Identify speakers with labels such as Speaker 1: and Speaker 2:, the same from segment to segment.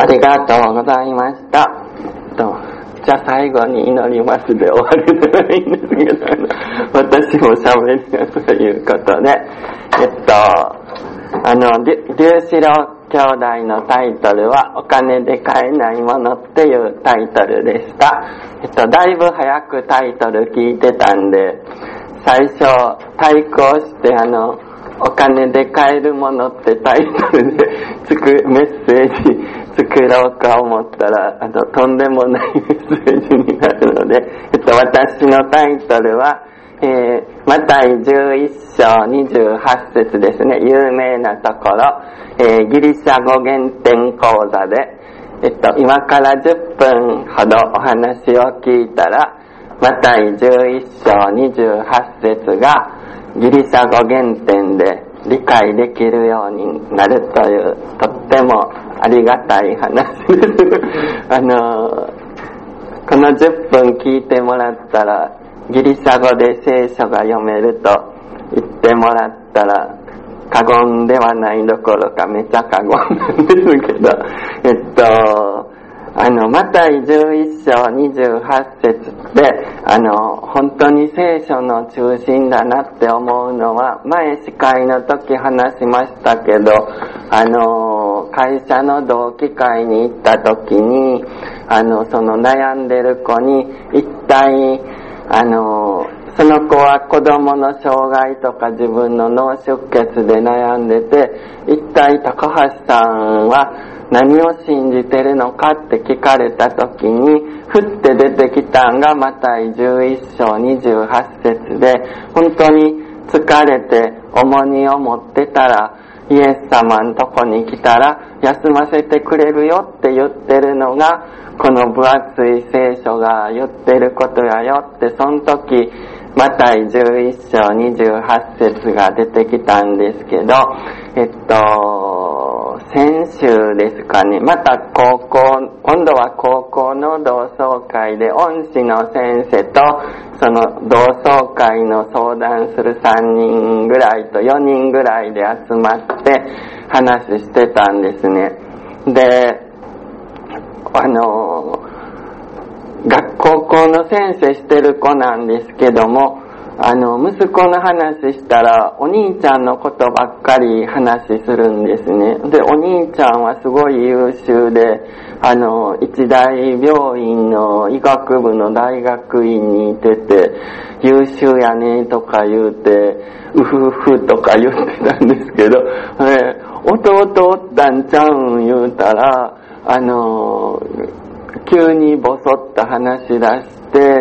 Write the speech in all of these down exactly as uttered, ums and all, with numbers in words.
Speaker 1: りがとうございました。とじゃあ最後に祈りますで終わりではいいんですけど、私も喋りがということで、えっと、あの、龍志郎兄弟のタイトルはお金で買えないものっていうタイトルでした。えっと、だいぶ早くタイトル聞いてたんで、最初対抗してあの、お金で買えるものってタイトルでつくメッセージ作ろうか思ったら、あの、とんでもないメッセージになるので、えっと、私のタイトルは、えー、マタイじゅういっ章にじゅうはち節ですね、有名なところ、えー、ギリシャ語原点講座で、えっと、今からじゅっぷんほどお話を聞いたら、マタイじゅういっ章にじゅうはち節がギリシャ語原点で理解できるようになるという、とってもありがたい話です。あの、このじゅっぷん聞いてもらったら、ギリシャ語で聖書が読めると言ってもらったら、過言ではないどころかめちゃ過言なんですけど、えっと、あの、マタイじゅういっ章にじゅうはち節で、あの、本当に聖書の中心だなって思うのは、前司会の時話しましたけど、あの、会社の同期会に行った時に、あの、その悩んでる子に、一体、あの、その子は子供の障害とか自分の脳出血で悩んでて、一体高橋さんは何を信じてるのかって聞かれた時に、ふって出てきたんがマタイじゅういっ章にじゅうはち節で、本当に疲れて重荷を持ってたら、イエス様のとこに来たら休ませてくれるよって言ってるのが、この分厚い聖書が言ってることやよって、その時マタイじゅういっ章にじゅうはち節が出てきたんですけど、えっと先週ですかね、また高校、今度は高校の同窓会で恩師の先生とその同窓会の相談するさんにんぐらいとよにんぐらいで集まって話してたんですね。で、あの学高校の先生してる子なんですけども、あの息子の話したらお兄ちゃんのことばっかり話するんですね。で、お兄ちゃんはすごい優秀で、あの一大病院の医学部の大学院にいてて、優秀やねとか言うて、うふふとか言ってたんですけど、え弟おったんちゃうん言うたら、あの急にボソッと話し出して、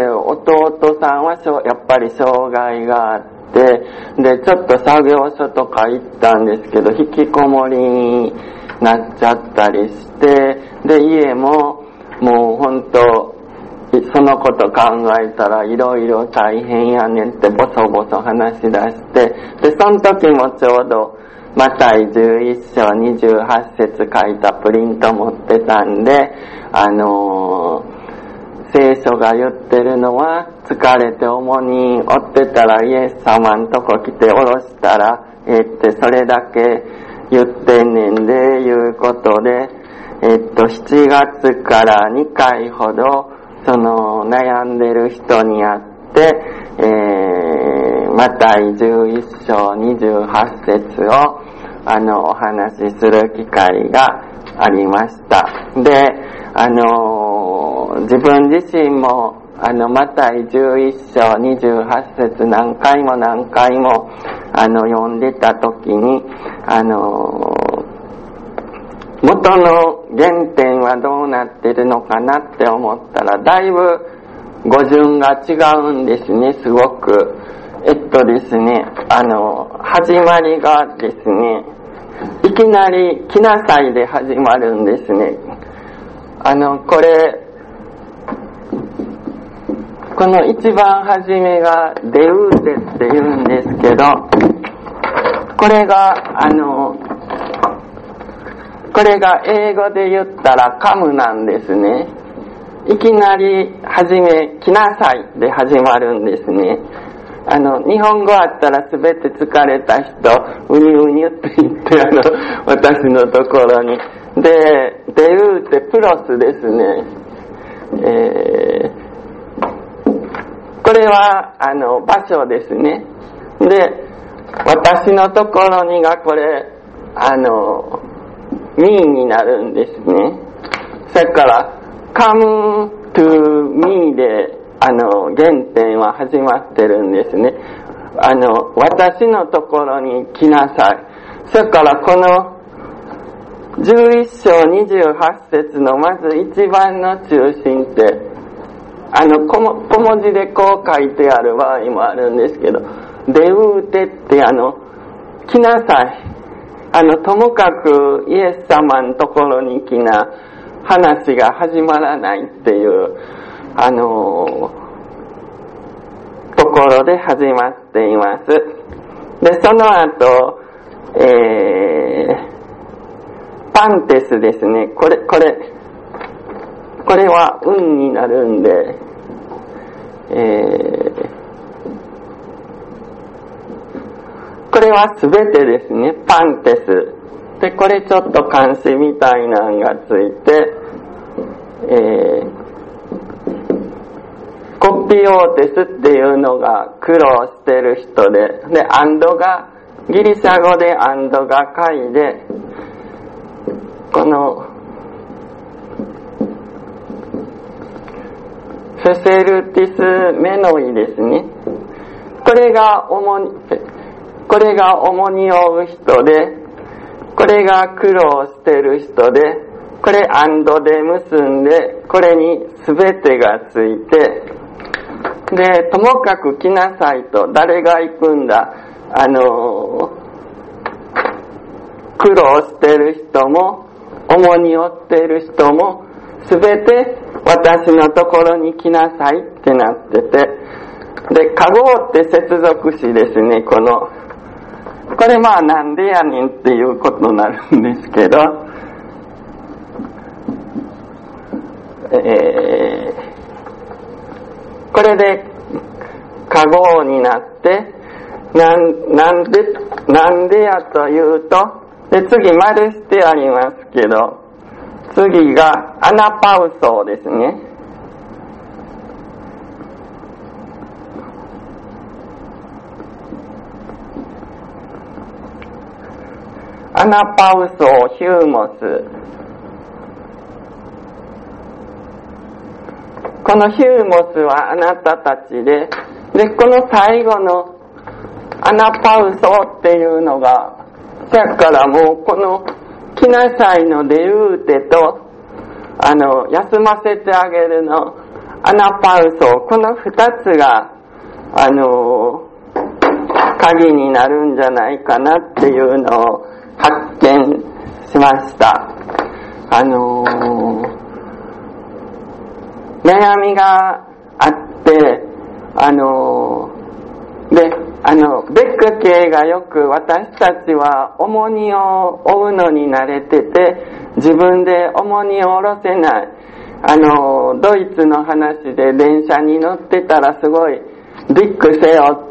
Speaker 1: 弟さんはやっぱり障害があって、でちょっと作業所とか行ったんですけど、引きこもりになっちゃったりして、で家ももう本当そのこと考えたらいろいろ大変やねんってボソボソ話し出して、でその時もちょうどマタイじゅういっ章にじゅうはち節書いたプリント持ってたんで、あのー、聖書が言ってるのは、疲れて重荷負ってたらイエス様んとこ来て下ろしたらえー、ってそれだけ言ってんねんでいうことで、えー、っとしちがつからにかいほどその悩んでる人に会って、えー、マタイじゅういっ章にじゅうはち節をあのお話しする機会がありました。で、あのー、自分自身もあのマタイじゅういっ章にじゅうはち節何回も何回もあの読んでた時に、あのー、元の原点はどうなってるのかなって思ったら、だいぶ語順が違うんですね、すごく。えっとですね、あの始まりがですね、いきなり来なさいで始まるんですね。あのこれこの一番初めがデウーテって言うんですけど、これがあのこれが英語で言ったらカムなんですね。いきなり初め来なさいで始まるんですね。 あの、日本語あったらすべて疲れた人、うにゅうにゅって言って、あの、私のところに。で、デウーテプロスですね。えー、これは、あの、場所ですね。で、私のところにがこれ、あの、ミーになるんですね。それから、come to me で、あの、原点は始まってるんですね。あの、私のところに来なさい。それからこの、じゅういっ章にじゅうはち節のまず一番の中心って、あの、小文小文字でこう書いてある場合もあるんですけど、デウーテってあの、来なさい。あの、ともかくイエス様のところに来な、話が始まらないっていう、あのところで始まっています。で、その後、えー、パンテスですね。これ、これ、これは運になるんで、えー、これはすべてですね。パンテス。で、これちょっと漢詩みたいなのがついて、えー、コピオーテスっていうのが苦労してる人で、で、アンドが、ギリシャ語でアンドが貝で、この、フェセルティスメノイですね。これが主に、これが重荷を負う人で、これが苦労してる人で、これアンドで結んで、これにすべてがついて、で、ともかく来なさいと、誰が行くんだ、あの、苦労してる人も、重荷を負っている人も、すべて私のところに来なさいってなってて、で、かごうって接続詞ですね、この、これまあなんでやねんっていうことになるんですけど、えー、これでかごうになってなん、なんで、なんでやというと、で次丸してありますけど、次がアナパウソーですね。アナパウソーヒューモス。このヒューモスはあなたたちで、で、この最後のアナパウソーっていうのが、そやからもうこの来なさいのデウーテと、あの、休ませてあげるのアナパウソー、この二つが、あの、鍵になるんじゃないかなっていうのを発見しました。あのー、悩みがあって、あのー、で、あの、ベック系がよく私たちは重荷を負うのに慣れてて、自分で重荷を下ろせない。あのー、ドイツの話で電車に乗ってたらすごいリック背負って、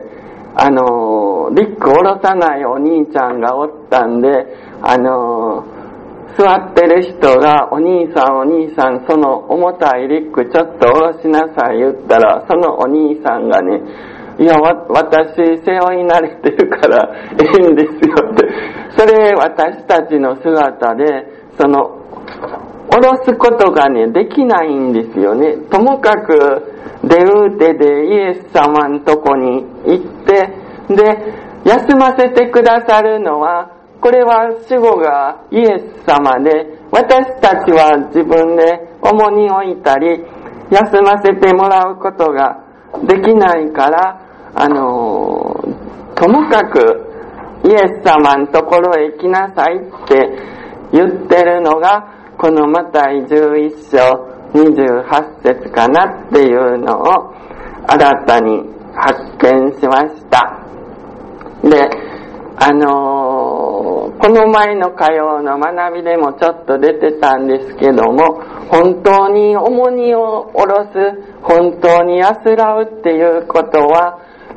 Speaker 1: あのー、リック下ろさないお兄ちゃんがおったんで、あのー、座ってる人がお兄さんお兄さんその重たいリックちょっと下ろしなさい言ったら、そのお兄さんがね、いや、わ、私背負い慣れてるからええんですよって。それ私たちの姿で、その、下ろすことがね、できないんですよね。ともかく、デウーテでイエス様のとこに行って、で、休ませてくださるのは、これは主語がイエス様で、私たちは自分で重荷を置いたり、休ませてもらうことができないから、あのー、ともかくイエス様のところへ来なさいって言ってるのが、このマタイじゅういっ章にじゅうはち節かなっていうのを新たに発見しました。で、あのー、この前の火曜の学びでもちょっと出てたんですけども、本当に重荷を下ろす、本当に安らうっていうことは、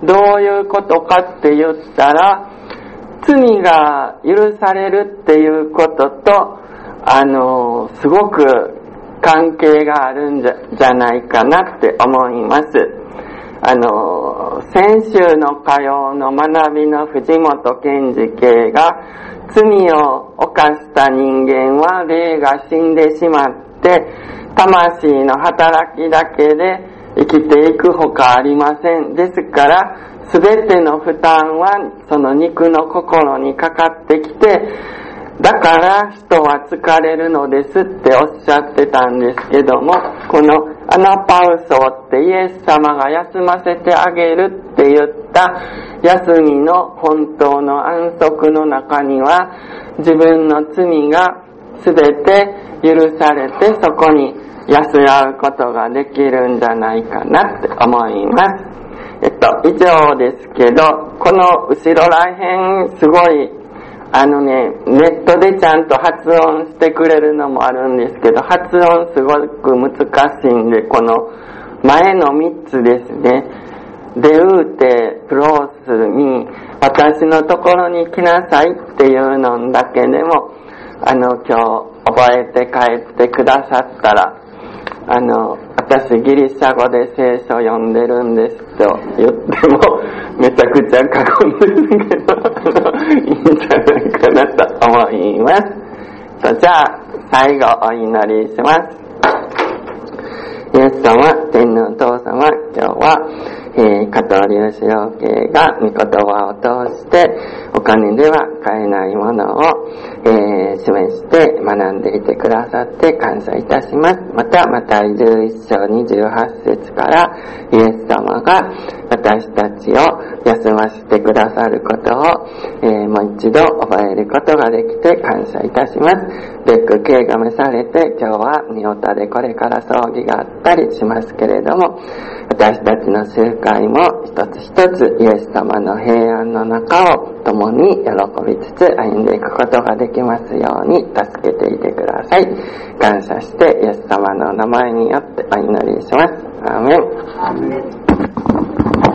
Speaker 1: どういうことかって言ったら、罪が許されるっていうことと、あの、すごく関係があるんじゃ、じゃないかなって思います。あの、先週の火曜の学びの藤本健二系が、罪を犯した人間は霊が死んでしまって、魂の働きだけで生きていくほかありません。ですから、すべての負担はその肉の心にかかってきて、だから人は疲れるのですっておっしゃってたんですけども、このアナパウソってイエス様が休ませてあげるって言った休みの本当の安息の中には、自分の罪がすべて許されてそこに安らぐことができるんじゃないかなって思います。えっと、以上ですけど、この後ろらへんすごいあのね、ネットでちゃんと発音してくれるのもあるんですけど、発音すごく難しいんで、この前のみっつですね。デウーテ、プロース、ミ、私のところに来なさいっていうのだけでも、あの、今日覚えて帰ってくださったら、あの、私ギリシャ語で聖書読んでるんですと言ってもめちゃくちゃ過言ですけど、あの、いいんじゃないかなと思います。と、じゃあ最後お祈りします。イエス様、天のお父様、今日は、えー、加藤隆志郎系が御言葉を通してお金では買えないものを、えー、示して学んでいてくださって感謝いたします。また、マタイじゅういっ章にじゅうはち節からイエス様が私たちを休ませてくださることを、えー、もう一度覚えることができて感謝いたします。ベック系が召されて今日はニオタでこれから葬儀があったりしますけれども、私たちの集会も一つ一つイエス様の平安の中を共に喜びつつ歩んでいくことができますように助けていてください。感謝してイエス様の名前によってお祈りします。アーメン。